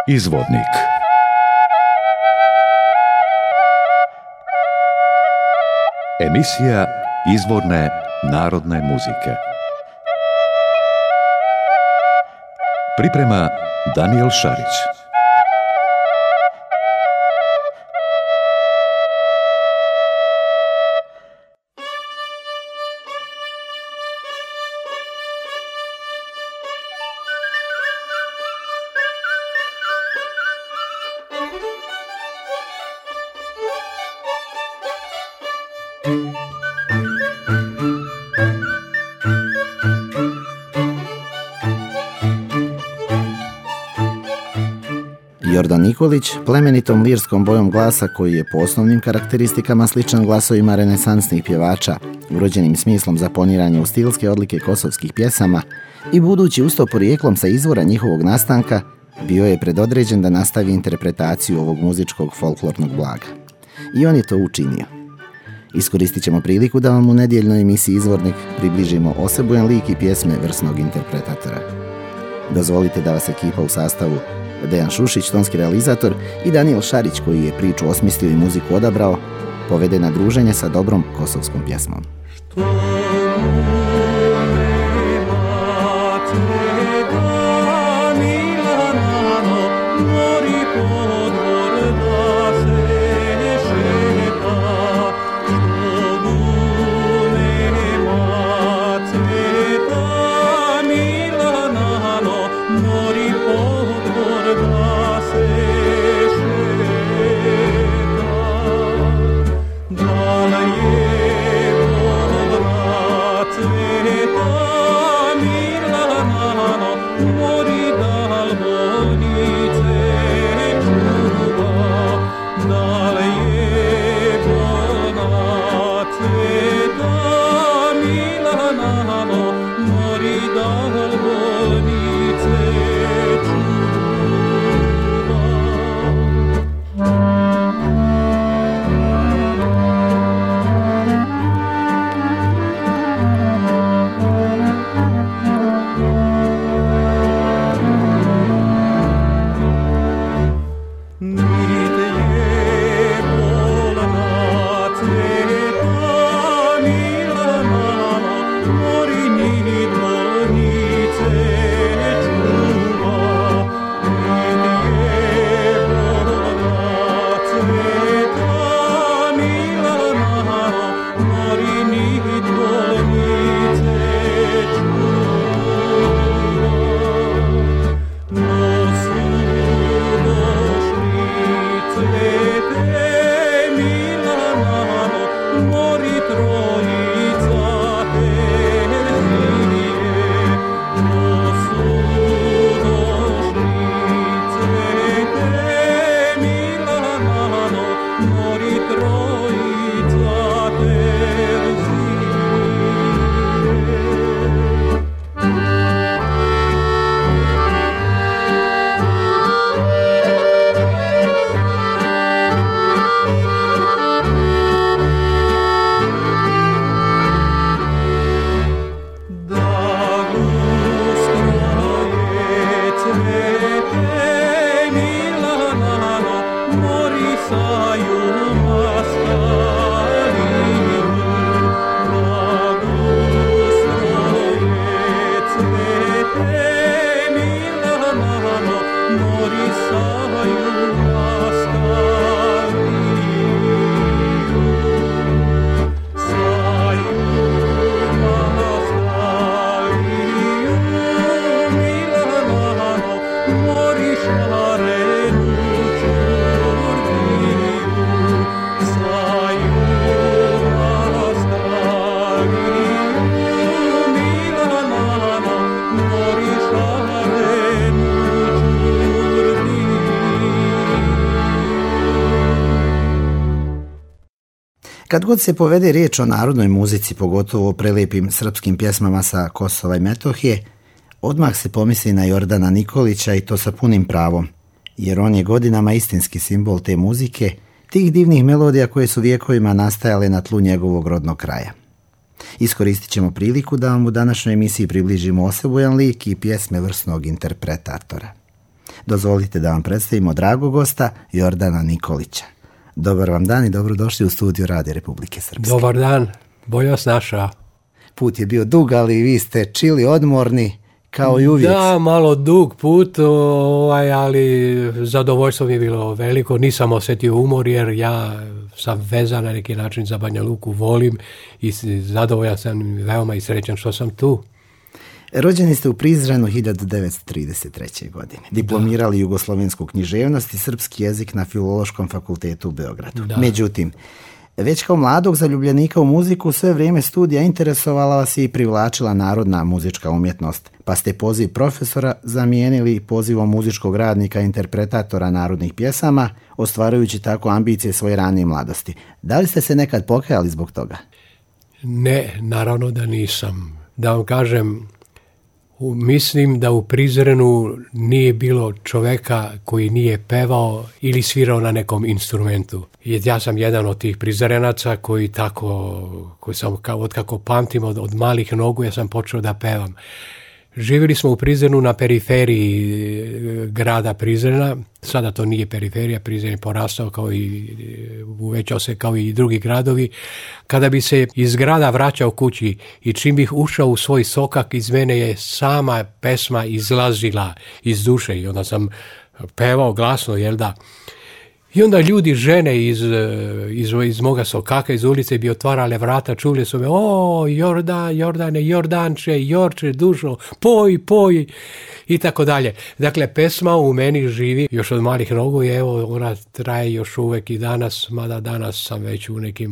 Izvornik. Emisija izvorne narodne muzike. Priprema Daniel Šarić. Jordan Nikolić plemenitom lirskom bojom glasa, koji je po osnovnim karakteristikama sličan glasovima renesansnih pjevača, urođenim smislom za poniranje u stilske odlike kosovskih pjesama i budući usto porijeklom sa izvora njihovog nastanka, bio je predodređen da nastavi interpretaciju ovog muzičkog folklornog blaga. I on je to učinio. Iskoristit ćemo priliku da vam u nedjeljnoj emisiji Izvornik približimo osebujan lik i pjesme vrsnog interpretatora. Dozvolite da vas ekipa u sastavu Dejan Šušić, tonski realizator, i Daniel Šarić, koji je priču osmislio i muziku odabrao, povede na druženje sa dobrom kosovskom pjesmom. Kad god se povede riječ o narodnoj muzici, pogotovo o prelijepim srpskim pjesmama sa Kosova i Metohije, odmah se pomisli na Jordana Nikolića, i to sa punim pravom, jer on je godinama istinski simbol te muzike, tih divnih melodija koje su vjekovima nastajale na tlu njegovog rodnog kraja. Iskoristit ćemo priliku da vam u današnjoj emisiji približimo osebujan lik i pjesme vrsnog interpretatora. dozvolite da vam predstavimo dragog gosta Jordana Nikolića. Dobar vam dan i dobrodošli u studiju Radija Republike Srpske. Dobar dan, bolje vas našao. Put je bio dug, ali vi ste čili, odmorni, kao i uvijek. Da, malo dug put, ali zadovoljstvo mi je bilo veliko. Nisam osjetio umor jer ja sam vezan na neki način za Banja Luku, volim i zadovoljan sam veoma i srećan što sam tu. Rođeni ste u Prizrenu 1933. godine. Diplomirali jugoslovensku književnost i srpski jezik na Filološkom fakultetu u Beogradu. Da. Međutim, već kao mladog zaljubljenika u muziku sve vrijeme studija interesovala vas je i privlačila narodna muzička umjetnost, pa ste poziv profesora zamijenili pozivom muzičkog radnika i interpretatora narodnih pjesama, ostvarujući tako ambicije svoje ranije mladosti. Da li ste se nekad pokajali zbog toga? Ne, naravno da nisam. Da vam kažem, mislim da u Prizrenu nije bilo čovjeka koji nije pevao ili svirao na nekom instrumentu. Ja sam jedan od tih Prizrenaca koji sam otkako pamtim od malih nogu ja sam počeo da pevam. Živjeli smo u Prizrenu na periferiji grada Prizrena, sada to nije periferija, Prizren je porastao uvećao se kao i drugi gradovi. Kada bi se iz grada vraćao kući i čim bih ušao u svoj sokak, iz mene je sama pesma izlazila iz duše i onda sam pevao glasno, jel da? I onda ljudi, žene iz moga sokaka, iz ulice bi otvarale vrata, čuli su me, Jordane, Jordanče, Jorče, dušo, poj, i tako dalje. Dakle, pesma u meni živi još od malih nogu i evo, ona traje još uvek i danas, mada danas sam već u nekim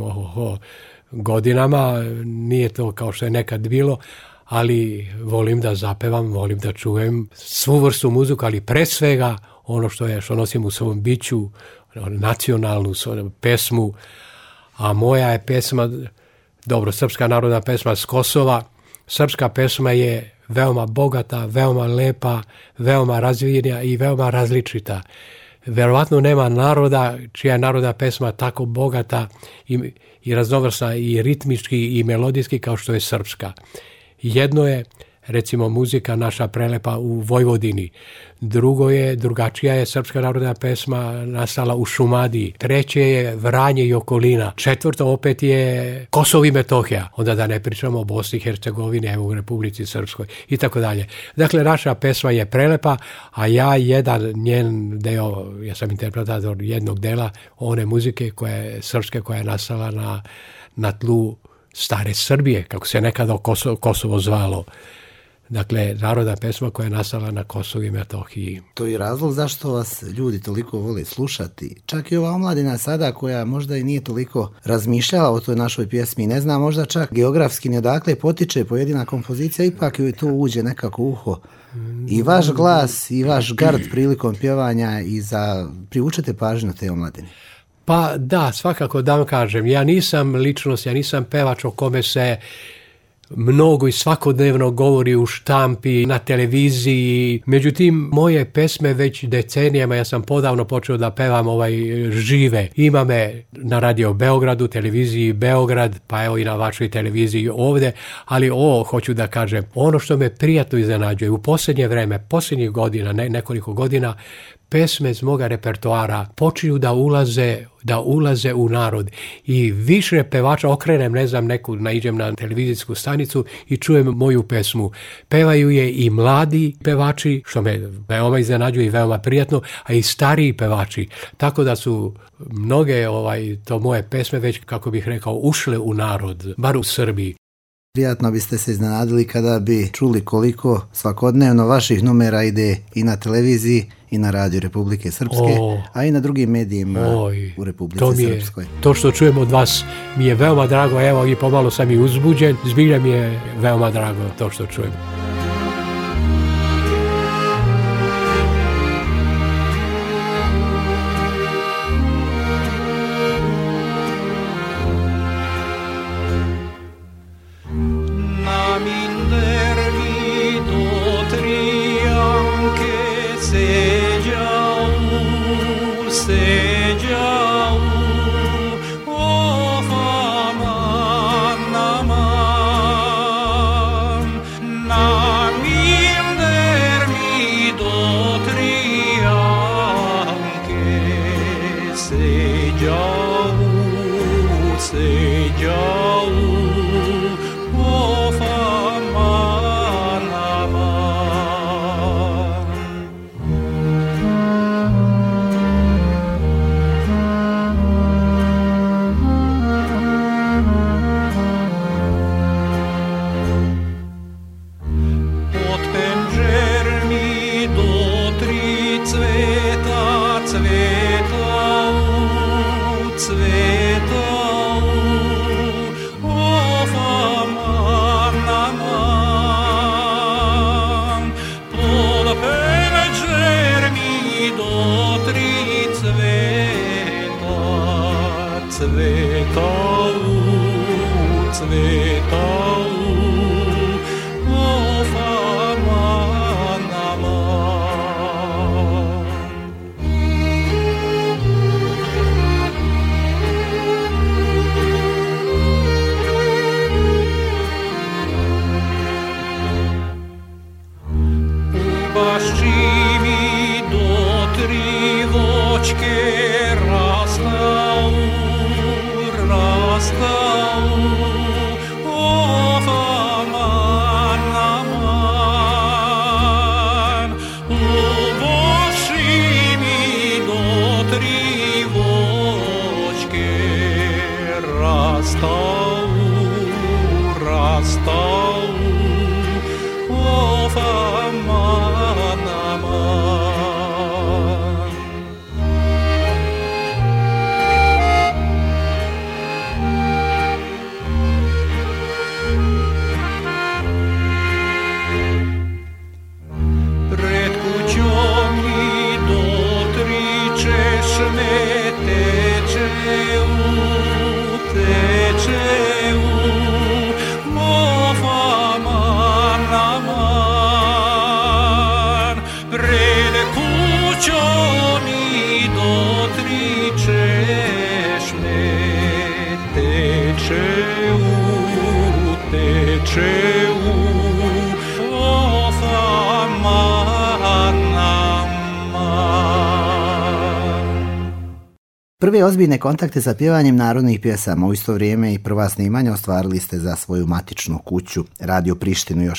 godinama, nije to kao što je nekad bilo, ali volim da zapevam, volim da čujem svu vrstu muziku, ali pre svega ono što nosim u svom biću, nacionalnu pesmu, a moja je pesma, srpska narodna pesma s Kosova. Srpska pesma je veoma bogata, veoma lepa, veoma razvijena i veoma različita. Verovatno nema naroda čija je narodna pesma tako bogata i raznovrsna i ritmički i melodijski kao što je srpska. Jedno je recimo muzika naša prelepa u Vojvodini. Drugačija je srpska narodna pesma nastala u Šumadiji. Treće je Vranje i okolina. Četvrto opet je Kosovo i Metohija. Onda da ne pričamo o Bosni i Hercegovini, u Republici Srpskoj i tako dalje. Dakle, naša pesma je prelepa, a ja jedan njen deo, ja sam interpretator jednog dela one muzike srpske koja je nastala na tlu stare Srbije, kako se nekada Kosovo zvalo. Dakle, narodna pesma koja je nastala na Kosovu i Metohiji. To je razlog zašto vas ljudi toliko vole slušati. Čak i ova omladina sada koja možda i nije toliko razmišljala o toj našoj pjesmi, ne zna možda čak geografski ni odakle potiče pojedina kompozicija, ipak joj to uđe nekako u uho. I vaš glas i vaš gard prilikom pjevanja privučete pažnju te omladine. Pa da, svakako da vam kažem, ja nisam ličnost, ja nisam pevač o kome se mnogo i svakodnevno govori u štampi, na televiziji. Međutim, moje pesme već decenijama, ja sam podavno počeo da pevam žive. Ima me na Radio Beogradu, televiziji Beograd, pa evo i na vašoj televiziji ovdje, ali hoću da kažem, ono što me prijatno iznenađuje, u posljednje vreme, posljednjih godina, nekoliko godina, pesme iz moga repertoara počinju da ulaze u narod i više pevača okrenem, naiđem na televizijsku stanicu i čujem moju pesmu. Pevaju je i mladi pevači, što me veoma iznenađuje i veoma prijatno, a i stariji pevači. Tako da su mnoge to moje pesme već, kako bih rekao, ušle u narod, bar u Srbiji. Prijatno biste se iznenadili kada bi čuli koliko svakodnevno vaših numera ide i na televiziji i na Radio Republike Srpske, a i na drugim medijima u Republici Srpskoj. To što čujem od vas mi je veoma drago, evo i pomalo sam i uzbuđen, zbilja mi je veoma drago to što čujem. Na Prve ozbiljne kontakte sa pjevanjem narodnih pjesama u isto vrijeme i prva snimanja ostvarili ste za svoju matičnu kuću, Radio Prištinu, još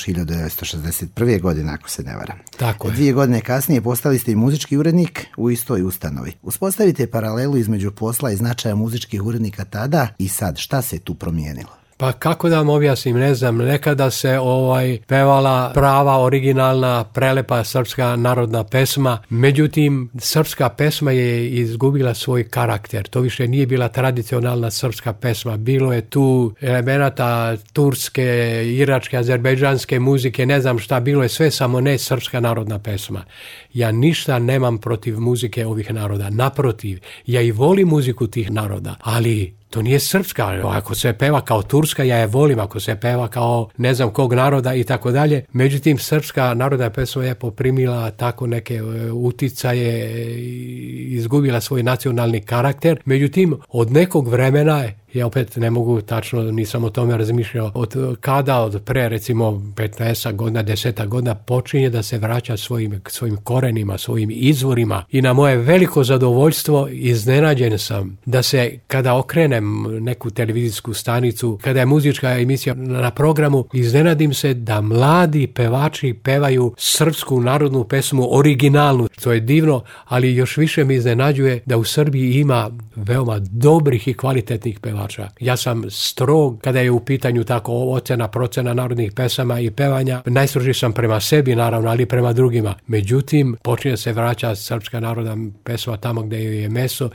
1961. godine, ako se ne varam. Tako je. 2 godine kasnije postali ste i muzički urednik u istoj ustanovi. Uspostavite paralelu između posla i značaja muzičkih urednika tada i sad. Šta se tu promijenilo? Pa kako da vam objasnim, ne znam, nekada se pevala prava, originalna, prelepa srpska narodna pesma, međutim, srpska pesma je izgubila svoj karakter, to više nije bila tradicionalna srpska pesma, bilo je tu elemenata turske, iračke, azerbejdžanske muzike, ne znam šta, bilo je sve samo ne srpska narodna pesma. Ja ništa nemam protiv muzike ovih naroda, naprotiv, ja i volim muziku tih naroda, ali to nije srpska, ako se peva kao turska, ja je volim, ako se peva kao ne znam kog naroda i tako dalje. Međutim, srpska narodna pesma je poprimila tako neke uticaje, izgubila svoj nacionalni karakter. Međutim, od nekog vremena, ja opet ne mogu tačno, nisam o tome razmišljao, od pre recimo 15 godina, 10 godina počinje da se vraća svojim korenima, svojim izvorima i na moje veliko zadovoljstvo iznenađen sam da se kada okrenem neku televizijsku stanicu, kada je muzička emisija na programu, iznenadim se da mladi pevači pevaju srpsku narodnu pesmu originalnu. To je divno, ali još više mi iznenađuje da u Srbiji ima veoma dobrih i kvalitetnih pevača. Ja sam strog kada je u pitanju tako ocena, procena narodnih pesama i pevanja. Najstrožiji sam prema sebi, naravno, ali i prema drugima. Međutim, počinje se vraćati srpska narodna pesma tamo gdje je meso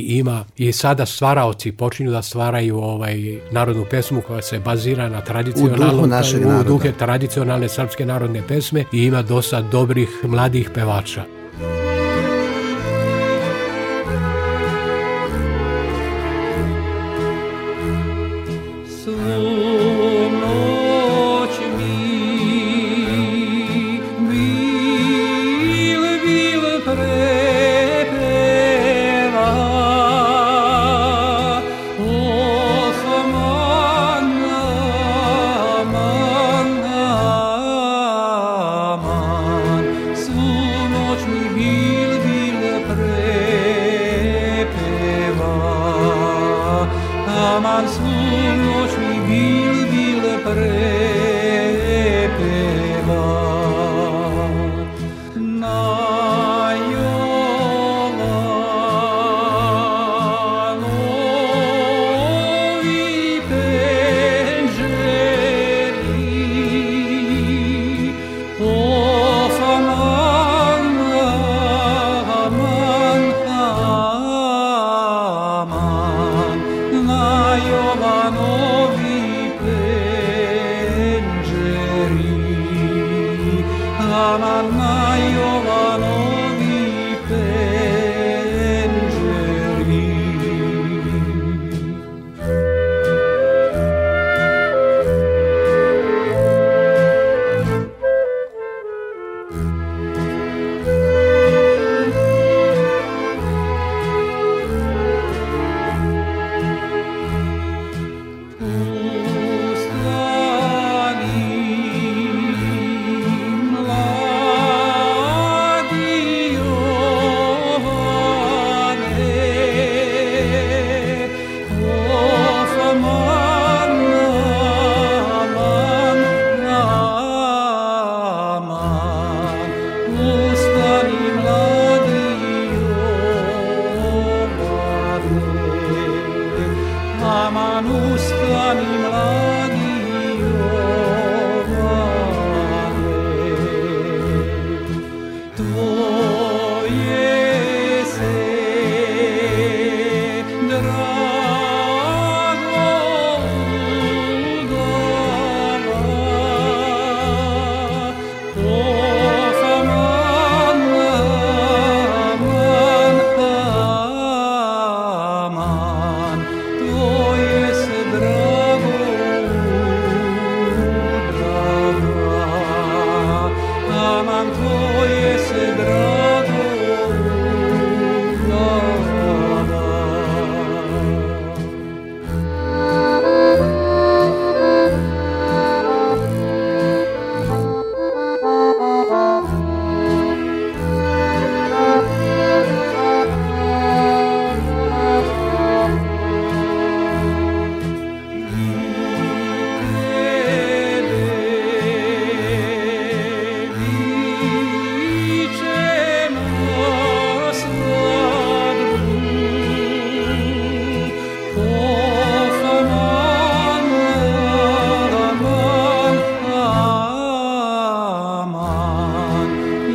i sada stvaraoci počinju da stvaraju narodnu pesmu koja se bazira na tradicionalnom, u duhu tradicionalne srpske narodne pesme i ima dosta dobrih mladih pevača.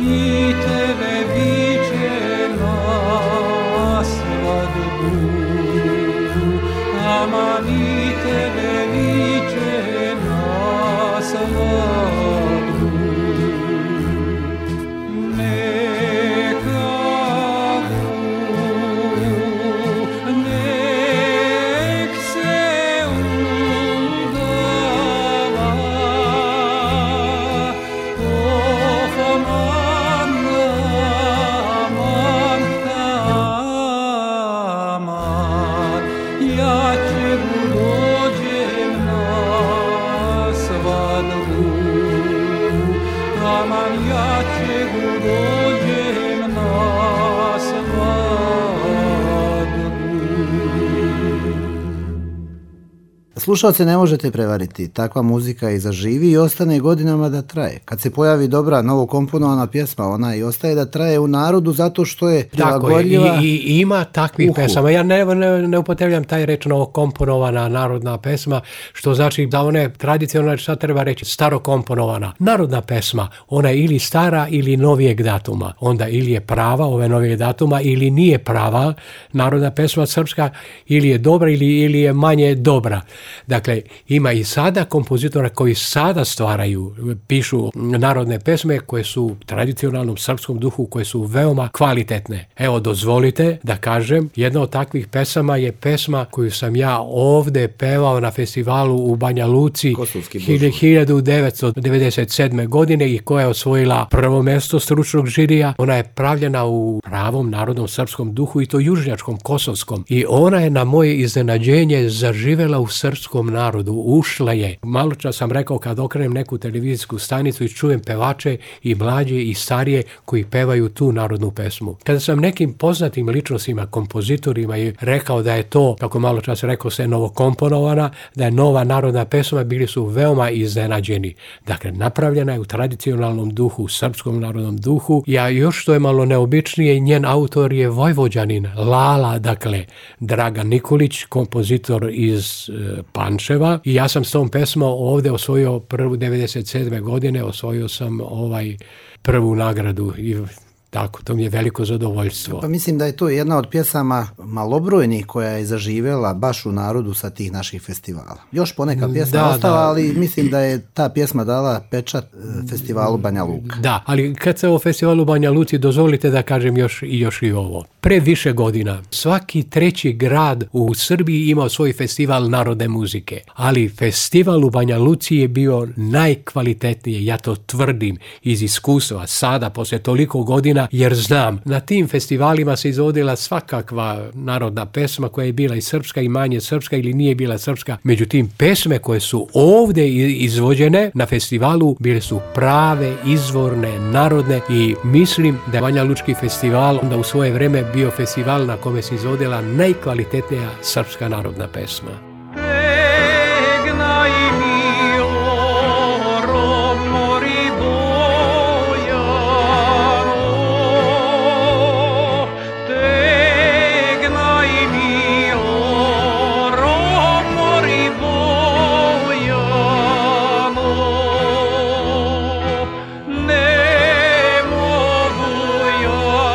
Slušalce ne možete prevariti, takva muzika i zaživi i ostane godinama da traje. Kad se pojavi dobra, novo komponovana pjesma, ona i ostaje da traje u narodu zato što je prilagodljiva. Tako je, i ima takvih pesama. Ja ne upotrebljam taj reč novo komponovana narodna pesma, što znači da ona je tradicionalna, šta treba reći, staro komponovana. Narodna pesma, ona je ili stara ili novijeg datuma. Onda ili je prava ove novijeg datuma ili nije prava narodna pesma srpska, ili je dobra ili je manje dobra. Dakle, ima i sada kompozitora koji sada stvaraju, pišu narodne pesme koje su u tradicionalnom srpskom duhu, koje su veoma kvalitetne. Evo, dozvolite da kažem, jedna od takvih pesama je pesma koju sam ja ovde pevao na festivalu u Banja Luci 1997. godine i koja je osvojila prvo mesto stručnog žirija. Ona je pravljena u pravom narodnom srpskom duhu i to južnjačkom, kosovskom. I ona je na moje iznenađenje zaživela u srpskom narodu, ušla je. Malo čas sam rekao kad okrenem neku televizijsku stanicu i čujem pevače i mlađe i starije koji pevaju tu narodnu pesmu. Kada sam nekim poznatim ličnostima, kompozitorima i rekao da je to, kako malo čas rekao, se novokomponovana, da je nova narodna pesma, bili su veoma iznenađeni. Dakle, napravljena je u tradicionalnom duhu, u srpskom narodnom duhu. Ja još što je malo neobičnije, njen autor je Vojvođanin, Lala, dakle, Dragan Nikolić, kompozitor iz Pančeva, i ja sam s tom pesmom ovde osvojio prvu 97. godine, osvojio sam prvu nagradu i tako, to mi je veliko zadovoljstvo. Pa mislim da je to jedna od pjesama malobrojnih koja je zaživjela baš u narodu sa tih naših festivala. Još poneka pjesma ostala, ali mislim da je ta pjesma dala pečat festivalu Banja Luka. Da, ali kad se o festivalu Banja Luci, dozvolite da kažem još i ovo. Pre više godina svaki treći grad u Srbiji imao svoj festival narodne muzike, ali festival u Banja Luci je bio najkvalitetniji, ja to tvrdim iz iskustva sada, posle toliko godina, jer znam, na tim festivalima se izvodila svakakva narodna pesma koja je bila i srpska i manje srpska ili nije bila srpska. Međutim, pesme koje su ovde izvođene na festivalu bile su prave, izvorne, narodne i mislim da je Banja Lučki festival onda u svoje vreme bio festival na kome se izvodila najkvalitetnija srpska narodna pesma.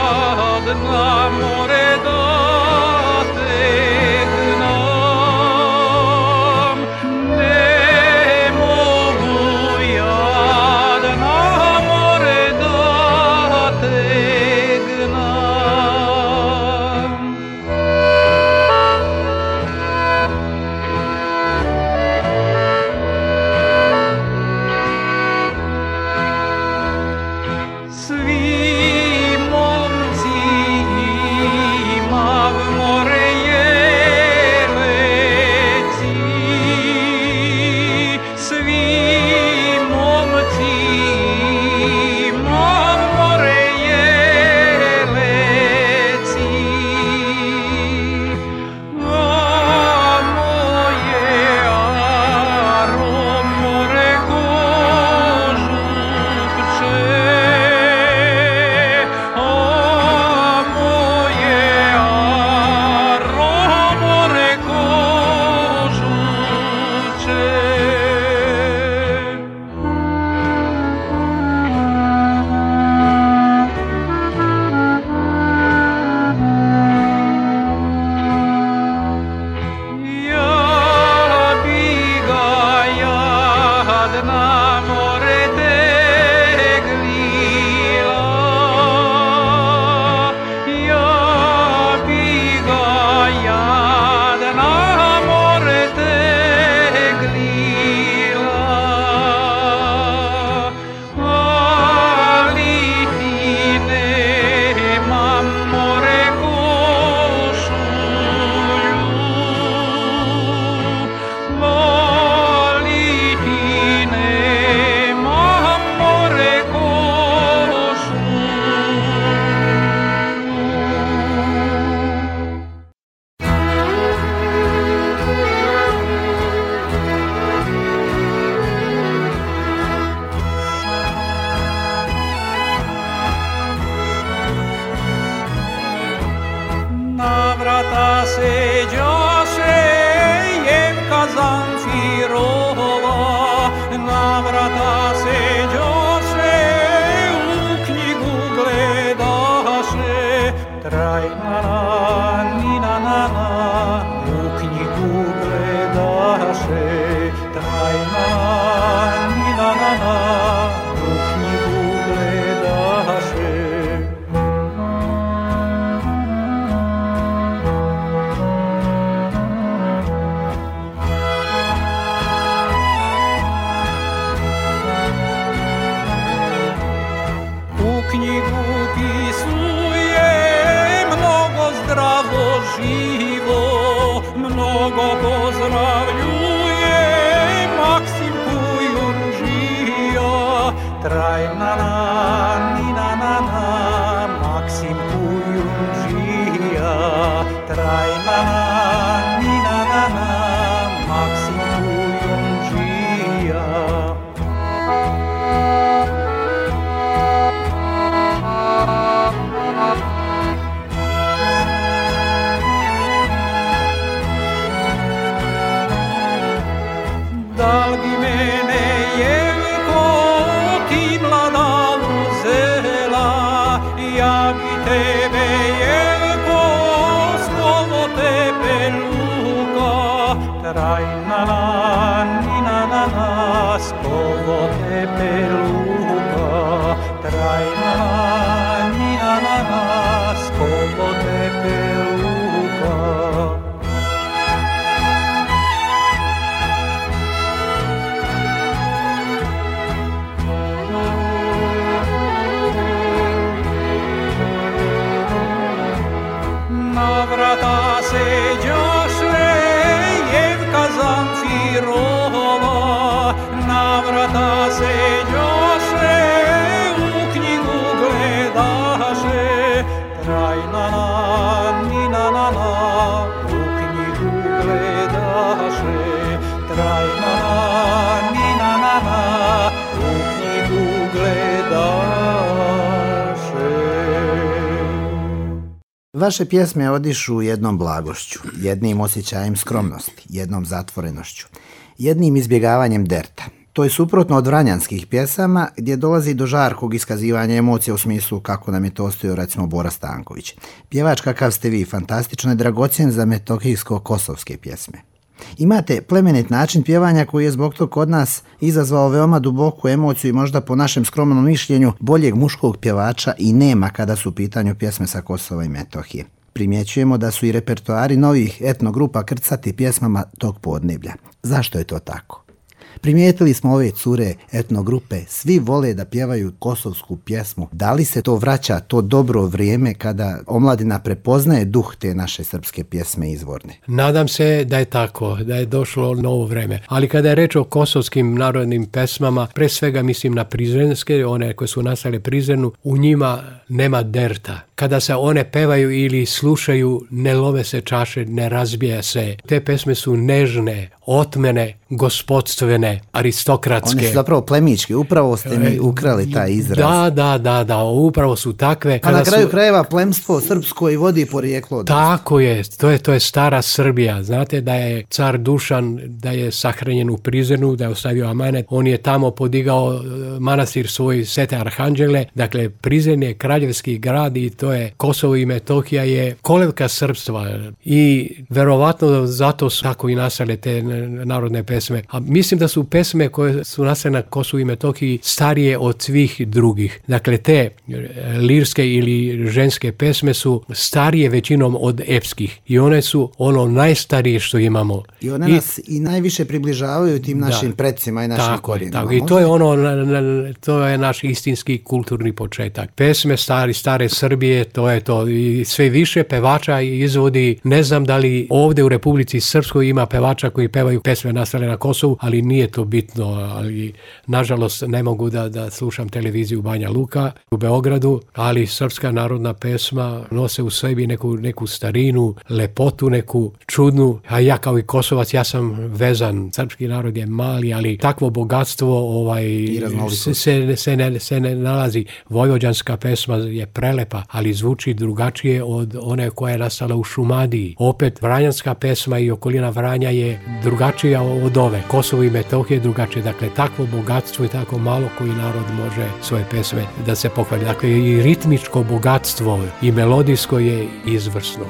More da te gna živo, mnogo pozdravljuje Maksim Kujundžija. Trajna ni na Maksim Kujundžija. Trajna ni na Maksim Kujundžija. Da li bi mene Jelko ti mlada uzela, ja bi tebe Jelko slovo tebe luka. Trajna ni na slovo tebe luka. Trajna ni na slovo tebe luka. Na vrata seđoše Jevka Zamfirova, na vrata seđoše, u knjigu gledaše. Trajna ni na u knjigu gledaše. Trajna ni na u knjigu gledaše. Vaše pjesme odišu jednom blagošću, jednim osjećajem skromnosti, jednom zatvorenošću, jednim izbjegavanjem derta. To je suprotno od vranjanskih pjesama gdje dolazi do žarkog iskazivanja emocija u smislu kako nam je to ostavio recimo Bora Stanković. Pjevač kakav ste vi, fantastično je dragocjen za metohijsko-kosovske pjesme. Imate plemenit način pjevanja koji je zbog tog kod nas izazvao veoma duboku emociju i možda po našem skromnom mišljenju boljeg muškog pjevača i nema kada su u pitanju pjesme sa Kosova i Metohije. Primjećujemo da su i repertoari novih etnogrupa krcati pjesmama tog podneblja. Zašto je to tako? Primijetili smo ove cure etnogrupe, svi vole da pjevaju kosovsku pjesmu. Da li se to vraća, to dobro vrijeme kada omladina prepoznaje duh te naše srpske pjesme izvorne? Nadam se da je tako, da je došlo novo vreme. Ali kada je reč o kosovskim narodnim pesmama, pre svega mislim na prizrenske, one koje su nastale Prizrenu, u njima nema derta. Kada se one pevaju ili slušaju, ne lome se čaše, ne razbija se. Te pesme su nežne, otmene, gospodstvene, aristokratske. One su zapravo plemičke, upravo ste mi ukrali taj izraz. Da, upravo su takve. A na kraju krajeva plemstvo srpsko i vodi porijeklo. Tako je, to je stara Srbija. Znate da je car Dušan, da je sahranjen u Prizrenu, da je ostavio amanet. On je tamo podigao manastir svoj Svete Arhanđele. Dakle, Prizren je kraljevski grad i to je Kosovo i Metohija je kolevka srpstva. I verovatno zato su tako i nastale te narodne pesme. A mislim da su pesme koje su nastale na Kosovu i Metohiji starije od svih drugih. Dakle, te lirske ili ženske pesme su starije većinom od epskih. I one su ono najstarije što imamo. I one nas i najviše približavaju tim našim predsima i našim korijenima. Tako. I to je naš istinski kulturni početak. Pesme stare Srbije, to je to. I sve više pevača izvodi. Ne znam da li ovdje u Republici Srpskoj ima pevača koji pevaju pesme nastale na Kosovu, ali nije to bitno. Ali nažalost ne mogu da slušam televiziju Banja Luka u Beogradu, ali srpska narodna pesma nose u sebi neku starinu, lepotu, neku čudnu. A ja kao i Kosovac, ja sam vezan. Srpski narod je mali, ali takvo bogatstvo se ne nalazi. Vojvođanska pesma je prelepa, ali zvuči drugačije od one koja je nastala u Šumadiji. Opet vranjanska pesma i okolina Vranja je drugačija od ove. Kosovo i Metohija je drugačije. Dakle, takvo bogatstvo i tako malo koji narod može svoje pesme da se pohvali. Dakle, i ritmičko bogatstvo i melodijsko je izvrsno.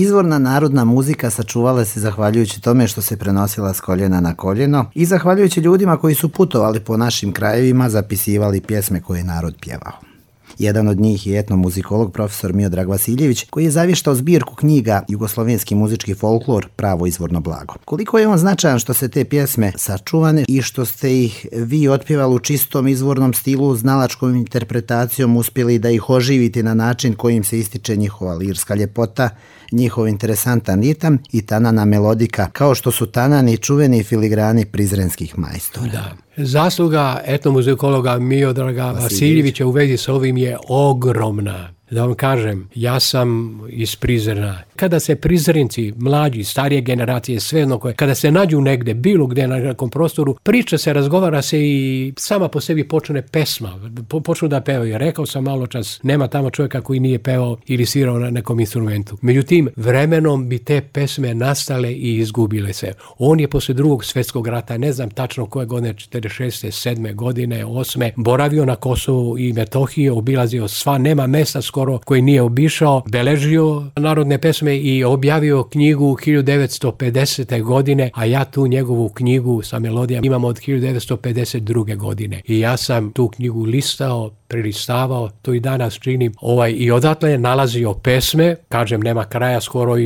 Izvorna narodna muzika sačuvala se zahvaljujući tome što se prenosila s koljena na koljeno i zahvaljujući ljudima koji su putovali po našim krajevima, zapisivali pjesme koje je narod pjevao. Jedan od njih je etnomuzikolog profesor Miodrag Vasiljević, koji je zavještao zbirku knjiga Jugoslovenski muzički folklor, pravo izvorno blago. Koliko je on značajan što se te pjesme sačuvane i što ste ih vi otpjevali u čistom izvornom stilu, znalačkom interpretacijom uspjeli da ih oživite na način kojim se ističe njihova lirska ljepota, njihov interesantan ritam i tanana melodika, kao što su tanani čuveni filigrani prizrenskih majstora. Da. Zasluga etnomuzikologa Miodraga Vasiljevića u vezi s ovim je ogromna. Da vam kažem, ja sam iz Prizrena. Kada se Prizrenci, mlađi, starije generacije, svejedno koje, kada se nađu negde, bilo gde na nekom prostoru, priča se, razgovara se i sama po sebi počne pesma. Počnu da pevaju. Rekao sam malo čas, nema tamo čovjeka koji nije pevao ili svirao na nekom instrumentu. Međutim, vremenom bi te pesme nastale i izgubile se. On je posle Drugog svjetskog rata, ne znam tačno koje godine, 46. 7. godine, 8. boravio na Kosovu i Metohiji, obilazio sva, nema mesta skoro koji nije obišao, beležio narodne pesme i objavio knjigu 1950. godine, a ja tu njegovu knjigu sa melodijama imam od 1952. godine. I ja sam tu knjigu listao, prelistavao, to i danas činim, i odatle je nalazio pesme, kažem, nema kraja skoro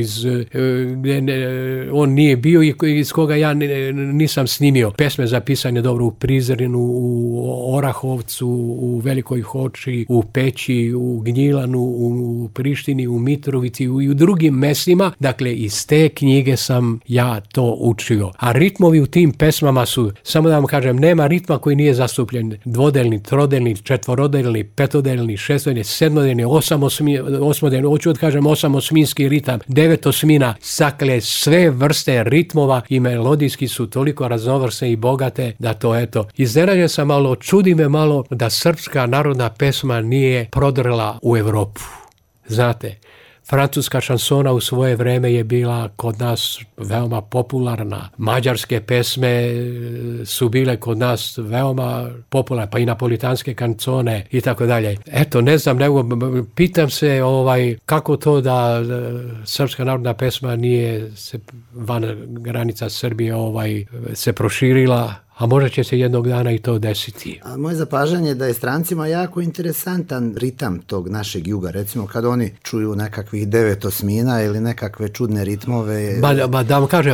on nije bio i iz koga ja nisam snimio. Pesme zapisane dobro u Prizrenu, u Orahovcu, u Velikoj Hoči, u Peći, u Gnjilanu, u Prištini, u Mitrovici i u drugim mestima. Dakle, iz te knjige sam ja to učio. A ritmovi u tim pesmama su, samo da vam kažem, nema ritma koji nije zastupljen. Dvodelni, trodelni, četvorodelni, petodelni, šestodelni, sedmodelni, osmodelni, hoću da kažem osamosminski ritam, devetosmina, dakle, sve vrste ritmova i melodijski su toliko raznovrsne i bogate da to eto. Iznenađen sam malo, čudi me malo da srpska narodna pesma nije prodrla u Evropu. Znate, francuska šansona u svoje vreme je bila kod nas veoma popularna. Mađarske pesme su bile kod nas veoma popularne, pa i napolitanske kancone i tako dalje. Eto, ne znam, nego pitam se kako to da srpska narodna pesma nije se van granica Srbije se proširila, a možda će se jednog dana i to desiti. A moje zapažanje je da je strancima jako interesantan ritam tog našeg juga. Recimo kad oni čuju nekakvih devetosmina ili nekakve čudne ritmove. Da vam kažem,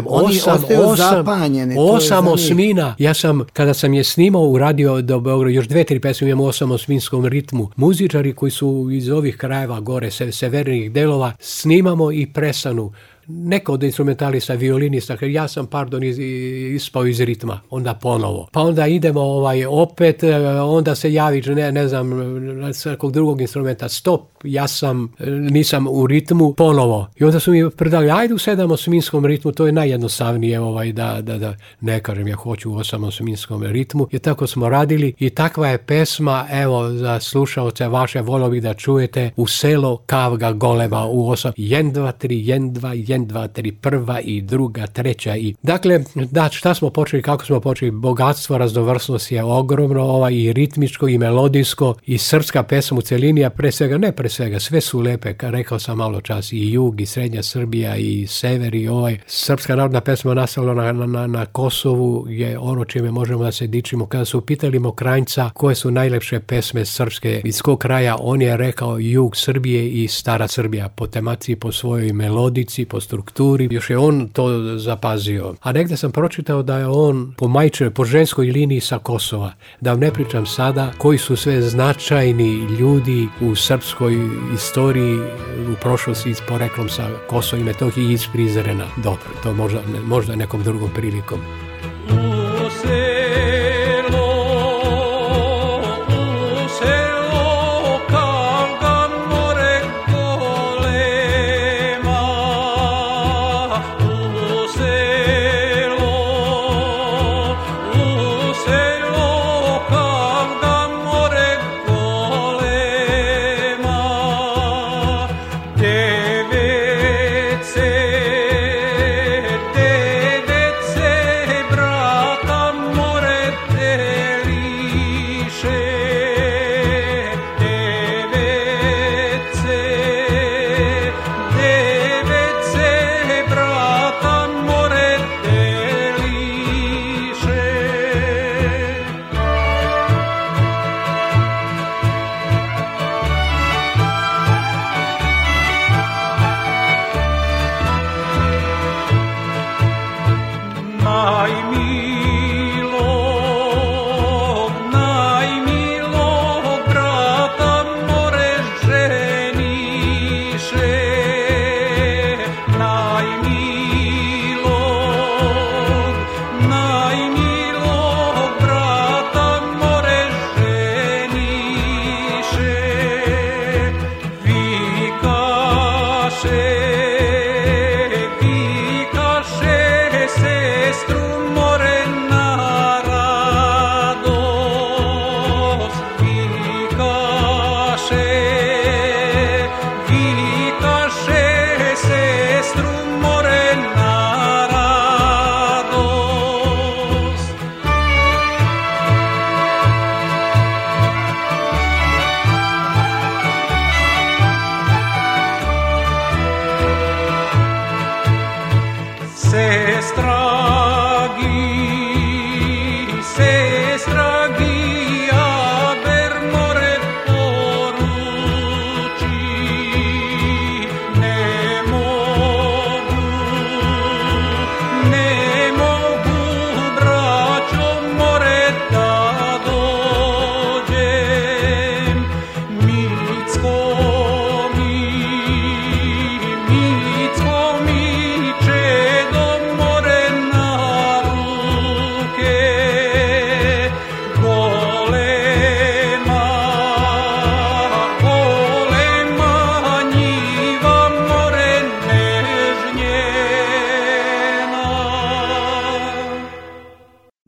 osam osmina. Ja sam, kada sam je snimao u radio do Beograda, još 2-3 pesme imam u osamosminskom ritmu. Muzičari koji su iz ovih krajeva gore, severnih delova, snimamo i presanu. Neko od instrumentalista, violinista, ja sam, ispao iz ritma, onda ponovo. Pa onda idemo opet, onda se javi, ne znam, nekog drugog instrumenta, stop, nisam u ritmu, ponovo. I onda su mi predali, ajde u 7-osminskom ritmu, to je najjednostavnije, da ne kažem, ja hoću u 8-osminskom ritmu. I tako smo radili i takva je pesma, evo, za slušaoce vaše, volio bih da čujete, U selo Kavga golema u 8, 1, 2, 3, 1, 2, 1, 2, 3, prva i druga, treća i... Dakle, šta smo počeli, kako smo počeli, bogatstvo, raznovrsnost je ogromno, i ritmičko, i melodijsko, i srpska pesma u celini, a pre svega, sve su lepe, rekao sam malo čas, i jug, i srednja Srbija, i sever, i srpska narodna pesma nastala na Kosovu je ono čime možemo da se dičimo. Kada su pitali Mokranjca koje su najlepše pesme srpske, iz kog kraja, on je rekao jug Srbije i stara Srbija, po temaciji, po svojoj melodici, po strukturi, još je on to zapazio. A negde sam pročitao da je on po ženskoj liniji sa Kosova. Da vam ne pričam sada koji su sve značajni ljudi u srpskoj istoriji u prošlosti s poreklom sa Kosova i Metohije iz Prizrena. Dobro, to možda nekom drugom prilikom.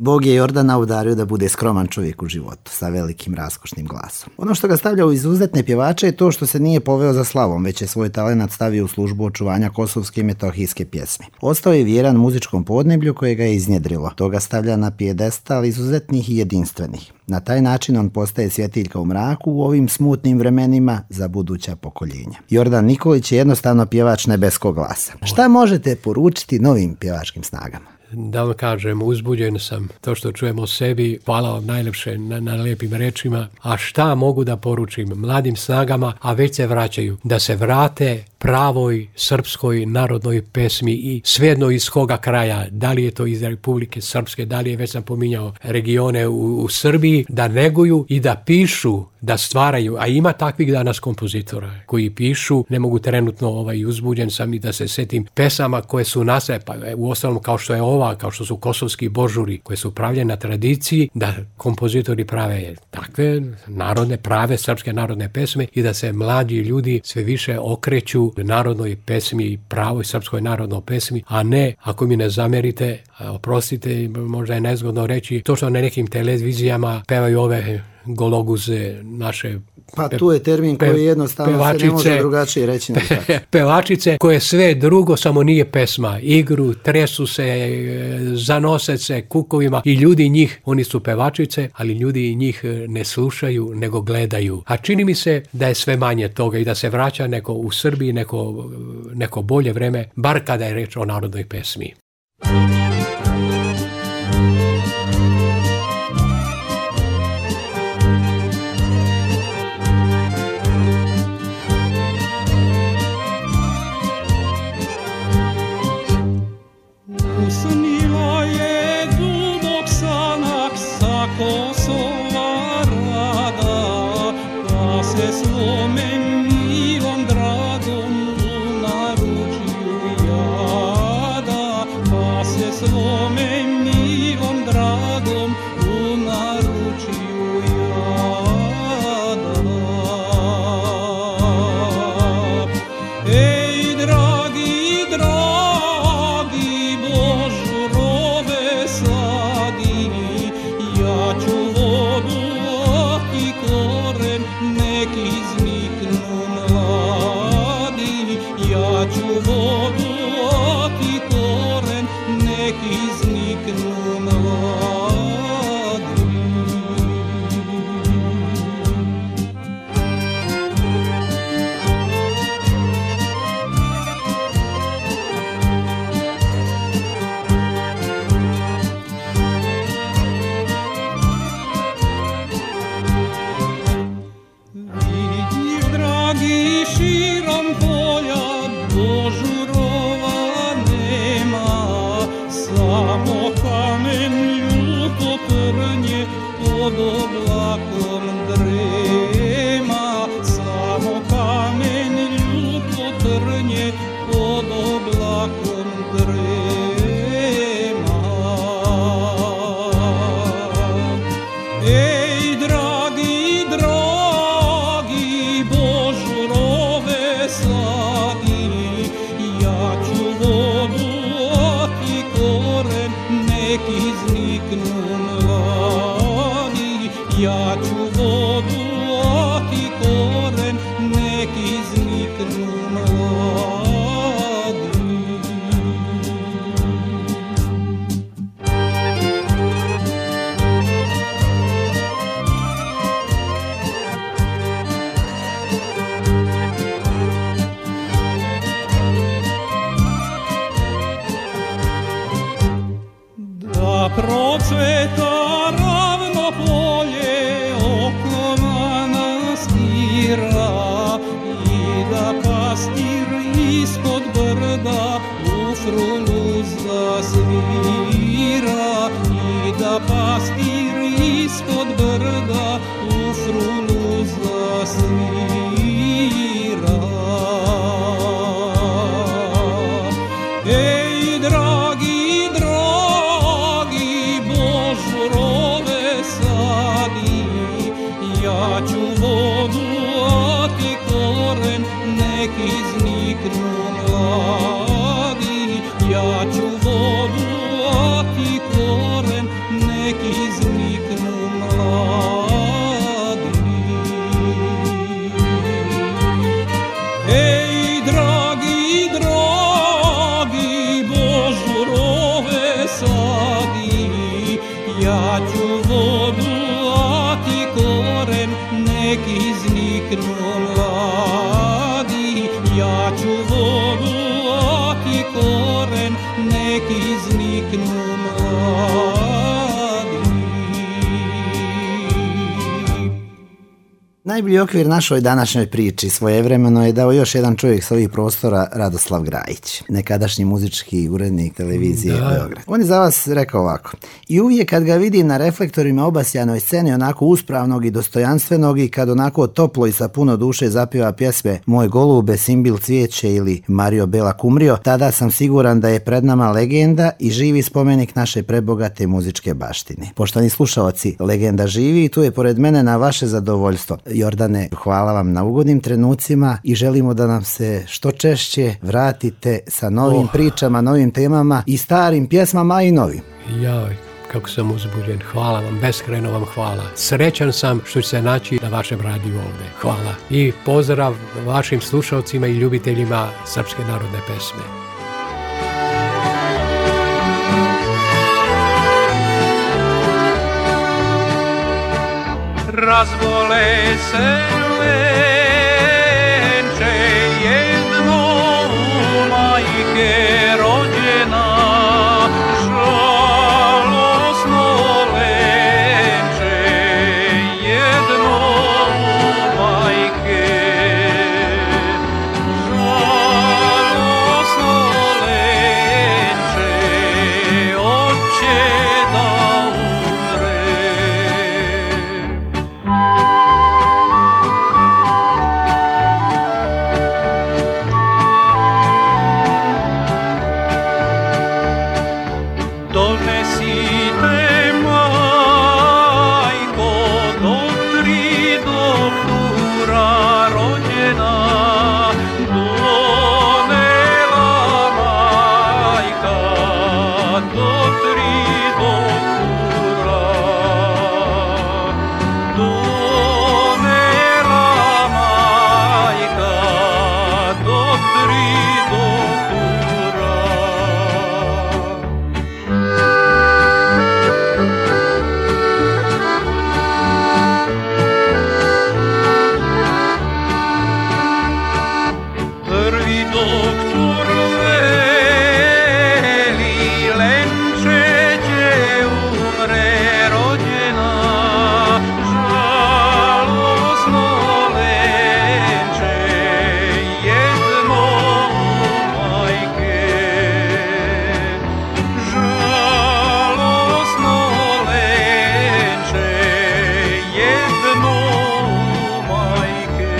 Bog je Jordana udario da bude skroman čovjek u životu, sa velikim raskošnim glasom. Ono što ga stavlja u izuzetne pjevače je to što se nije poveo za slavom, već je svoj talenat stavio u službu očuvanja kosovske i metohijske pjesme. Ostao je vjeran muzičkom podneblju koje ga je iznjedrilo. To ga stavlja na pijedestal izuzetnih i jedinstvenih. Na taj način on postaje svjetiljka u mraku u ovim smutnim vremenima za buduća pokoljenja. Jordan Nikolić je jednostavno pjevač nebeskog glasa. Šta možete poručiti novim pjevačkim snagama? Da vam kažem, uzbuđen sam to što čujem o sebi, hvala vam najlepše na lijepim rečima, a šta mogu da poručim mladim snagama, a već se vraćaju, da se vrate pravoj srpskoj narodnoj pesmi i svejedno iz koga kraja, da li je to iz Republike Srpske, da li je, već sam pominjao, regione u Srbiji, da neguju i da pišu, da stvaraju, a ima takvih danas kompozitora koji pišu, ne mogu trenutno, uzbuđen sam i da se setim pesama koje su nastale, pa u ostalom kao što je ova, kao što su kosovski božuri, koje su pravljene na tradiciji, da kompozitori prave takve narodne, prave srpske narodne pesme i da se mlađi ljudi sve više okreću narodnoj pesmi, pravoj srpskoj narodnoj pesmi, a ne, ako mi ne zamerite, oprostite, možda je nezgodno reći, to što na nekim televizijama pevaju ove gologuze naše. Pa tu je termin koji jednostavno pevačice, se ne može drugačije reći. Pevačice koje sve drugo, samo nije pesma. Igru, tresu se, zanose se kukovima i ljudi njih, oni su pevačice, ali ljudi njih ne slušaju, nego gledaju. A čini mi se da je sve manje toga i da se vraća neko u Srbiji, neko bolje vreme, bar kada je reč o narodnoj pesmi. Usnila je dubok sanak sa Kosova rada, pa se svome milom dragom u naručju jada, pa se svome milom dragom u naručju jada. Ej, dragi, dragi božurove sadi, ja ću vodu i koren nek izniknu mladi, ja ću vodu i koren nek izniknu mladi. Vidiš, dragi, širom polja božurova nema, samo kamen ljuto trnje pod oblakom drema, samo kamen ljuto trnje pod oblakom drema. Ej, dragi, dragi božurove sadi, ja ću vodu i koren nek izniknu mladi, ja ću vodu i koren nek izniknu mladi. Da procveta ravno polje oko manastira i da pastir ispod brda u frulu zasvira, i da pastir ispod brda u frulu zasvira. Ej, dragi, dragi božurove sadi, ja ću vodu i koren nek izniknu mladi, ja ću vodu i koren nek nek izniknu mladi, ja ću vodu, a ti koren, nek izniknu mladi. Najbolji okvir našoj današnjoj priči svojevremeno je dao još jedan čovjek s ovih prostora, Radoslav Grajić, nekadašnji muzički urednik televizije Beograd. On je za vas rekao ovako: i uvijek kad ga vidim na reflektorima obasjanoj sceni onako uspravnog i dostojanstvenog i kad onako toplo i sa puno duše zapiva pjesme Moj golube, Simbil cvijeće ili Mario Bela Kumrio, tada sam siguran da je pred nama legenda i živi spomenik naše prebogate muzičke baštine. Poštovani slušaoci, legenda živi i tu je pored mene na vaše zadovoljstvo. Jordane, hvala vam na ugodnim trenucima i želimo da nam se što češće vratite sa novim pričama, novim temama i starim pjesmama i novim. Joj, kako sam uzbuđen. Hvala vam, beskrajno vam hvala. Srećan sam što ću se naći na vašem radiju ovdje. Hvala. I pozdrav vašim slušalcima i ljubiteljima srpske narodne pesme. Razbole se lenče jedno u majke rođena, žalosno lenče jedno u majke, žalosno lenče oće da umre. Donesite, majko, do 3 doktora rođena, donela majka do 3 doktora, donela majka do 3 doktora. Prvi doktor veli, lenče će umre rođena, žalosno lenče jedno u majke, žalosno lenče jedno u majke.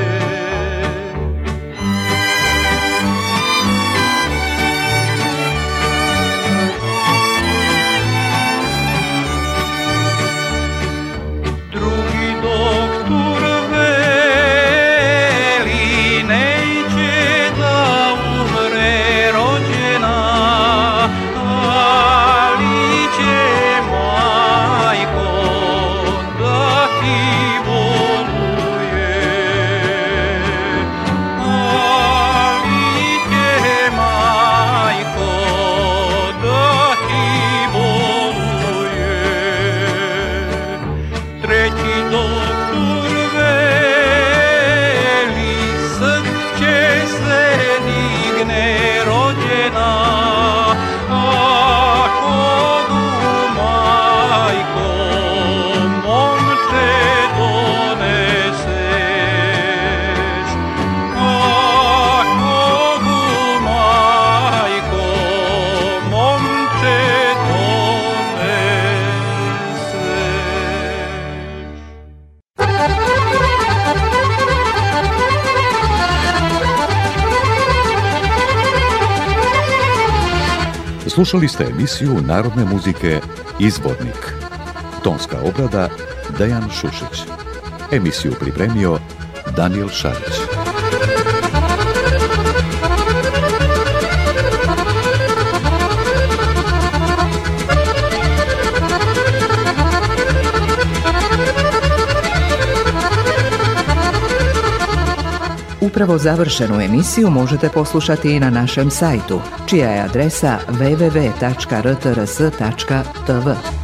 Drugi doktor veli, neće da umre rođena, ali će majko da ti boluje, ali će majko da ti boluje. Treći doktor veli, srce se digne rođena, ako du majko momče doneseš, ako du majko momče doneseš. Slušali ste emisiju narodne muzike Izvornik. Tonska obrada Dejan Šušić. Emisiju pripremio Daniel Šarić. Upravo završenu emisiju možete poslušati i na našem sajtu, čija je adresa www.rtrs.tv.